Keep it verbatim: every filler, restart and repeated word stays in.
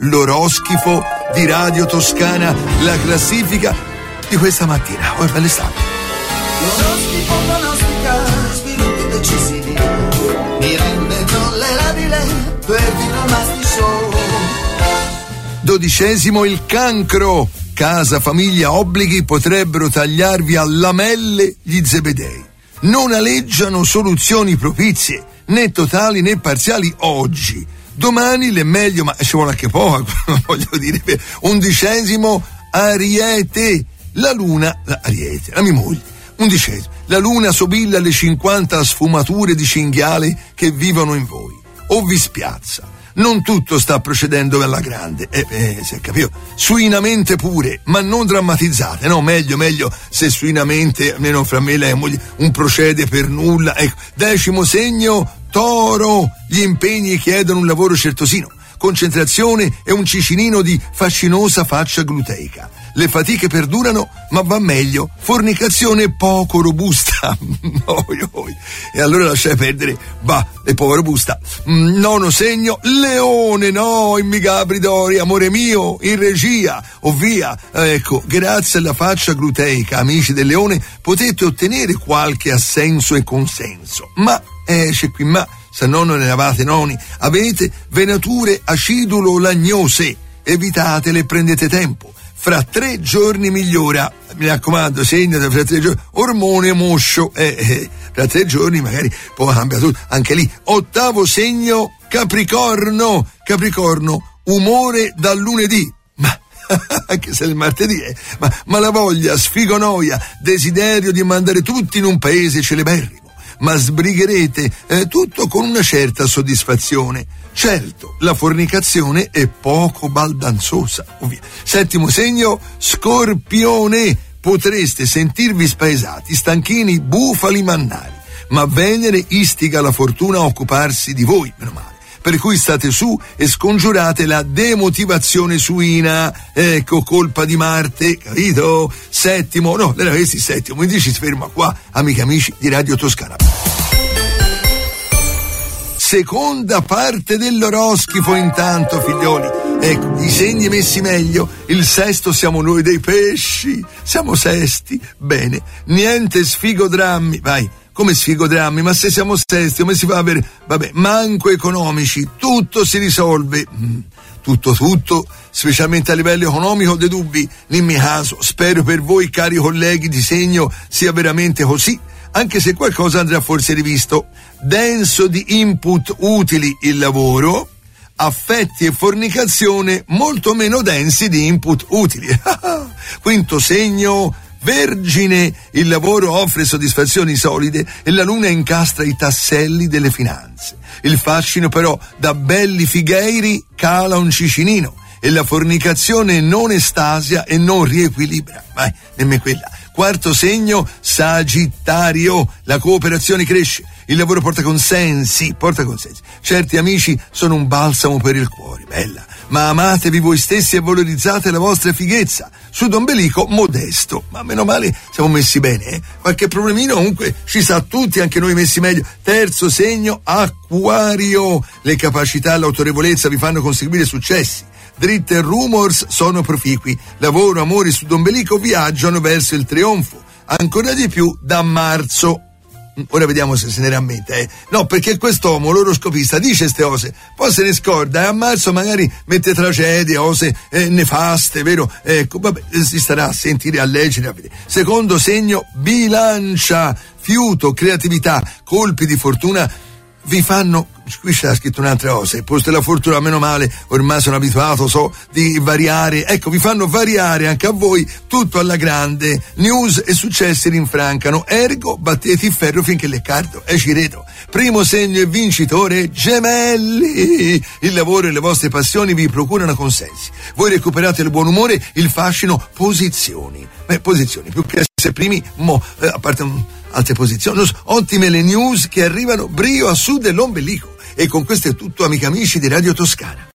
l'oroscofo di Radio Toscana, la classifica di questa mattina. Oh, belle state. L'oroscofo pronostica sviluppi decisivi, mi rende tollerabile per diplomati show. Dodicesimo il cancro. Casa, famiglia, obblighi potrebbero tagliarvi a lamelle gli zebedei. Non aleggiano soluzioni propizie, né totali né parziali oggi. Domani l'è meglio, ma ci vuole anche poco, voglio dire. Undicesimo Ariete. La luna, la Ariete, la mia moglie. Undicesimo. La luna sobilla le cinquanta sfumature di cinghiale che vivono in voi. O vi spiazza. Non tutto sta procedendo alla grande, eh, eh, si è capito? Suinamente pure, ma non drammatizzate, no? Meglio, meglio se suinamente, almeno fra me e lei, moglie, un procede per nulla. Ecco, decimo segno, Toro, gli impegni chiedono un lavoro certosino, concentrazione e un cicinino di fascinosa faccia gluteica. Le fatiche perdurano, ma va meglio. Fornicazione poco robusta. Oi, oi. E allora lasciai perdere. Va, è poco robusta. Nono segno, Leone, no, in Migabridori, amore mio, in regia. O via, ecco, grazie alla faccia gluteica, amici del Leone, potete ottenere qualche assenso e consenso. Ma, eh, c'è qui ma, se no non ne avete noni. Avete venature acidulo-lagnose. Evitatele e prendete tempo. Fra tre giorni migliora, mi raccomando, segnate fra tre giorni, ormone moscio, eh, eh, fra tre giorni magari poi cambia tutto, anche lì. Ottavo segno, Capricorno, Capricorno, umore dal lunedì, ma anche se è il martedì, eh, ma, ma la voglia, sfigonoia, desiderio di mandare tutti in un paese celeberrimo, ma sbrigherete eh, tutto con una certa soddisfazione. Certo, la fornicazione è poco baldanzosa. Ovvio. Settimo segno, Scorpione. Potreste sentirvi spaesati, stanchini, bufali mannari, ma Venere istiga la fortuna a occuparsi di voi, meno male. Per cui state su e scongiurate la demotivazione suina. Ecco, colpa di Marte, capito? Settimo, no, non avessi settimo, quindi ci ferma qua, amiche amici di Radio Toscana. Seconda parte dell'oroscofo intanto, figlioli. Ecco, i segni messi meglio. Il sesto siamo noi dei pesci. Siamo sesti. Bene. Niente sfigodrammi. Vai. Come sfigodrammi? Ma se siamo sesti, come si fa a avere... Vabbè, manco economici. Tutto si risolve. Mm, tutto, tutto. Specialmente a livello economico, dei dubbi. In mio caso, spero per voi, cari colleghi di segno, sia veramente così. Anche se qualcosa andrà forse rivisto. Denso di input utili il lavoro, affetti e fornicazione molto meno densi di input utili. Quinto segno, Vergine, il lavoro offre soddisfazioni solide e la luna incastra i tasselli delle finanze. Il fascino però da belli figheiri cala un cicinino e la fornicazione non estasia e non riequilibra. Vai, nemmeno quella. Quarto segno, Sagittario, la cooperazione cresce, il lavoro porta consensi, porta consensi. Certi amici sono un balsamo per il cuore, bella, ma amatevi voi stessi e valorizzate la vostra fighezza. Sudombelico modesto, ma meno male siamo messi bene, eh? Qualche problemino comunque ci sa tutti, anche noi messi meglio. Terzo segno, Acquario, le capacità e l'autorevolezza vi fanno conseguire successi. Dritte rumors sono proficui, lavoro, amore, sudombelico viaggiano verso il trionfo, ancora di più da marzo. Ora vediamo se se ne rammenta, eh. No, perché quest'uomo, l'oroscopista, dice ste cose, poi se ne scorda e a marzo magari mette tragedie, cose eh, nefaste, vero? Ecco, vabbè, si starà a sentire, a leggere, a vedere. Secondo segno, Bilancia, fiuto, creatività, colpi di fortuna vi fanno, qui c'è scritto un'altra cosa, il posto della fortuna, meno male, ormai sono abituato, so, di variare, ecco, vi fanno variare anche a voi, tutto alla grande, news e successi rinfrancano, ergo battete il ferro finché leccardo, e ci credo. Primo segno e vincitore, Gemelli, il lavoro e le vostre passioni vi procurano consensi, voi recuperate il buon umore, il fascino, posizioni, beh, posizioni, più che essere primi, mo, eh, a parte un altre posizioni, ottime le news che arrivano brio a sud dell'ombelico. E con questo è tutto, amici amici di Radio Toscana.